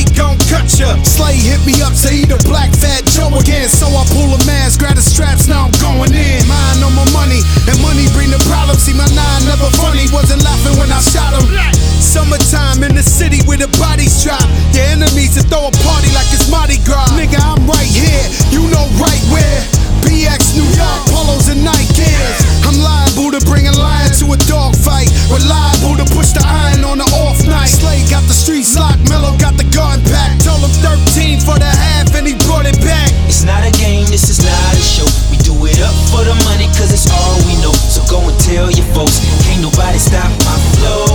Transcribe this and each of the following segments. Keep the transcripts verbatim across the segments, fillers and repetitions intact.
gon' cut ya. Slay hit me up to eat a black fat Joe again. So I pull a mask, grab the straps, now I'm going in. Mine on my money, and money bring the problem. See my nine never funny, wasn't laughing when I shot him. Summertime in the city where the bodies drop. Your enemies to throw a party like it's Mardi Gras. Nigga, I'm right here, you know right where. B X New York, polos and Nikes. I'm liable to bring a lion to a dog fight. Reliable to push the iron on the off night. Slay got the streets locked, Mellow got the gun packed. Told him thirteen for the half and he brought it back. It's not a game, this is not a show. We do it up for the money cause it's all we know. So go and tell your folks, can't nobody stop my flow.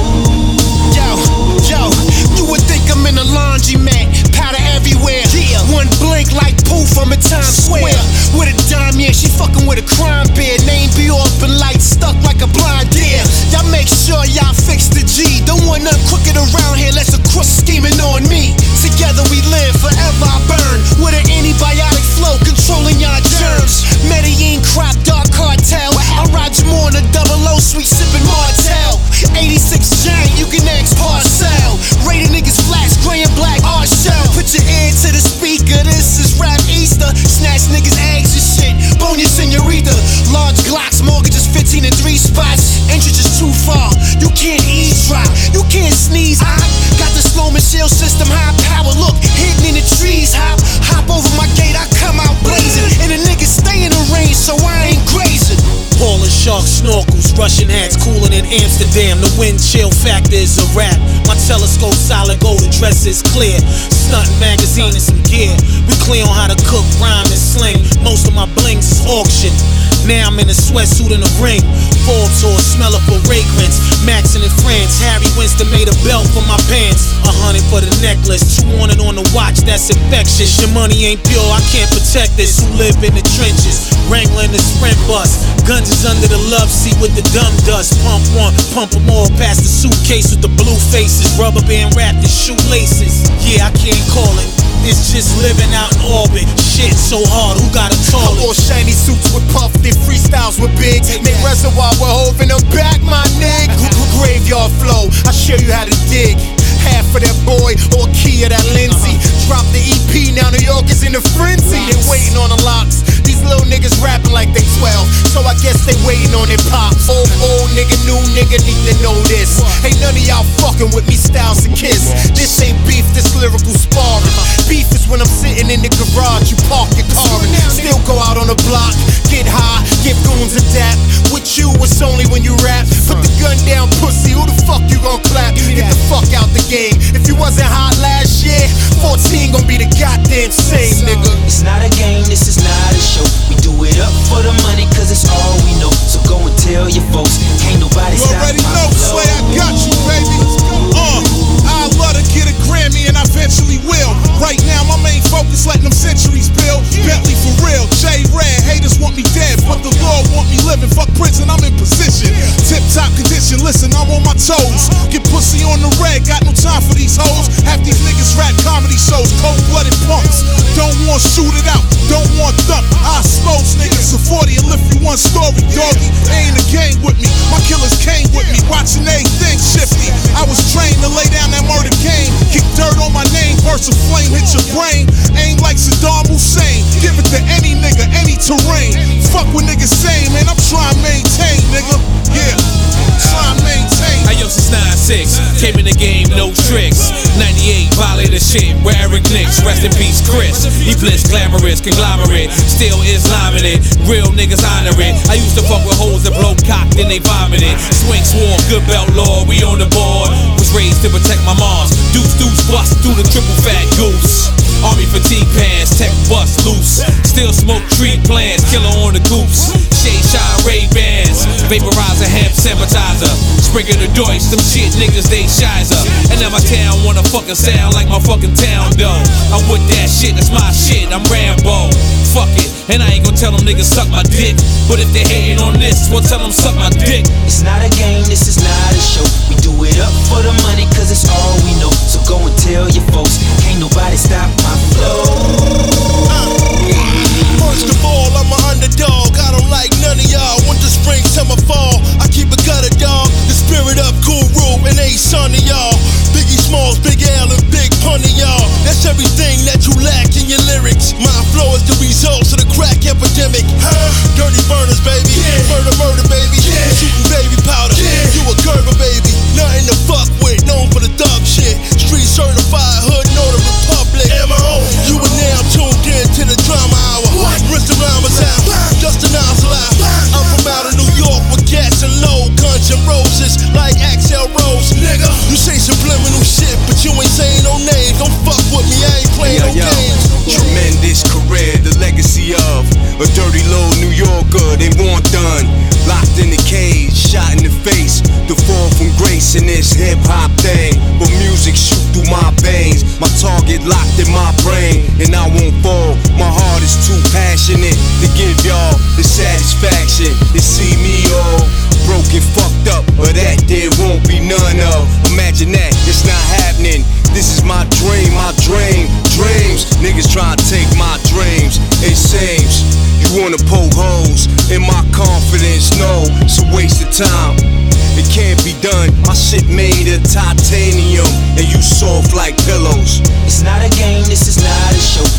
Yo, yo, you would think I'm in a laundromat, powder everywhere. Yeah. One blink like poof from a Times Square. With a dime, yeah, she fucking with a crime bear. Name be off and light stuck like a blind deer. Y'all make sure y'all fix the G. Don't want nothing crooked around here, let's a crook scheming on me. Together we live, forever I burn. With an antibiotic flow, controlling y'all germs. Medellin crop, dark cartel. I ride you more on a double O, sweet sipping Martell. eighty-six giant, you can ask Parcel. Rated niggas flash, gray and black, art shell. Put your ear to the speaker, this is rap Easter. Snatch niggas eggs and shit, bone your senorita. Large Glocks, mortgages fifteen and three spots. Entry just too far, you can't eavesdrop. You can't sneeze, I got the slow Michelle system, high power. Look, hidden in the trees, hop, hop over my gate, I come out blazing. And the niggas stay in the range, so I ain't grazing. Ballin' shark snorkels, Russian hats, cooler than Amsterdam. The wind chill factor is a wrap. My telescope solid gold, the dress is clear. Stuntin' magazine and some gear. We clear on how to cook, rhyme, and sling. Most of my blings is auction. Now I'm in a sweatsuit and a ring. Forbes or smell of fragrance. Maxin' in France, Harry Winston made a belt for my pants. A hundred for the necklace, two hundred on the watch, that's infectious. Your money ain't pure, I can't protect this. Who live in the trenches, wrangling the sprint bus. Guns is under the love seat with the dumb dust. Pump one, pump them all past the suitcase with the blue faces. Rubber band wrapped in shoelaces. Yeah, I can't call it, it's just living out in orbit. Shit so hard, who got a toilet? I wore shiny suits with puff, they freestyles with big. Make reservoir with Hov in the back, my nigga. Graveyard flow, I show you how to dig. Half of that boy or a key of that Lindsay. Drop the E P, now New York is in a frenzy. They waiting on the locks. These little niggas rapping like they twelve, so I guess they waiting on their pops. Old, old nigga, new nigga need to know this. Ain't none of y'all fucking with me, Styles and Kiss. This ain't beef, this lyrical sparring. Beef is when I'm sitting in the garage, you park your car and still go out on the block, get high, give goons a dap. With you, it's only when you rap. Put the gun down, pussy, who the fuck you gon' clap? Get the fuck out the game. If you wasn't hot last year, fourteen gon' be the goddamn same, nigga. It's not a game, this is not a show. We do it up for the money cause it's all we know. So go and tell your folks, can't nobody you stop my already know, flow. Slay, I got you, baby. Uh, I love to get a Grammy and I eventually will. Right now, my main focus letting them centuries build. Bentley for real, J Red, haters want me dead, but the Lord want me living. Fuck prison, I'm in position. Tip top condition, listen, I'm on my toes. Get pussy on the red, got no time for these hoes. Half these niggas rap comedy shows, cold-blooded punks. Don't want shoot it out, don't want thump. I expose niggas, a forty and lift you one story, doggy. Ain't a gang with me, my killers came with me. Watching everything shifty, I was trained to lay down that murder game. Kick dirt on my name, burst a flame, hit your brain. Aim like Saddam Hussein, give it to any nigga, any terrain. Fuck what niggas say, man, I'm trying to maintain, nigga. Yeah, trying to maintain. Hey yo, since nine six, came in the game, no tricks. ninety-eight, violated shit, where Eric Nicks, rest in peace, Chris. He bliss, glamorous, conglomerate, still Islamic it. Real niggas honor it. I used to fuck with hoes that blow cock, then they vomited. Swing swarm, good belt law, we on the board. Was raised to protect my moms. Deuce, deuce, bust through the triple fat goose. Army fatigue pants, tech bust loose. Still smoke tree plants, killer on the goops. Shade shine Ray Bans, vaporizer, hemp sympathizer. Sprinkle the Deutsch, some shit niggas they shizer. And now my town wanna fucking sound like my fucking town though. I'm with that shit, that's my shit, I'm Rambo. Fuck it, and I ain't gon' tell them niggas suck my dick. But if they hating on this, well tell them suck my dick. It's not a game, this is not a show. We do it up for the money cause it's all we know. So go and tell your folks, can't nobody stop my flow. uh, First of all, I'm an underdog, I don't like none of y'all. Winter, spring, summer, fall, I keep it gutter, dog. The spirit of Guru and Ace son of y'all. Biggie Smalls, Big L and Big Pun of y'all. everything that you lack in your lyrics. My flow is the results of the crack epidemic. Huh? Dirty burners, baby. Yeah. Murder, murder, baby. Yeah. Shooting baby powder. Yeah. You a Gerber, baby. Nothing to fuck with. Known for the thug shit. Street certified, hood, know the Republic. M O You are now tuned in to the drama hour. What? Bristol Rhymes out. Justin Oz alive. I'm from out of New York with gas and low guns and roses like Axl Rose. Nigga, you say subliminal shit, but you ain't saying no names. Don't fuck with me, I ain't playing yo, no yo. games. Tremendous career, the legacy of a dirty little New Yorker. They want done. Locked in the cage, shot in the face. The fall from grace in this hip hop thing. But music shoot through my veins. My target locked in my brain, and I won't fall. My heart is too passionate to give y'all the satisfaction to see me all broken, fucked up, but that there won't be none of. Imagine that, it's not happening. This is my dream, my dream, dreams. Niggas trying to take my dreams. It seems you wanna poke holes in my confidence. No, it's a waste of time. It can't be done. My shit made of titanium, and you soft like pillows. It's not a game, this is not a show.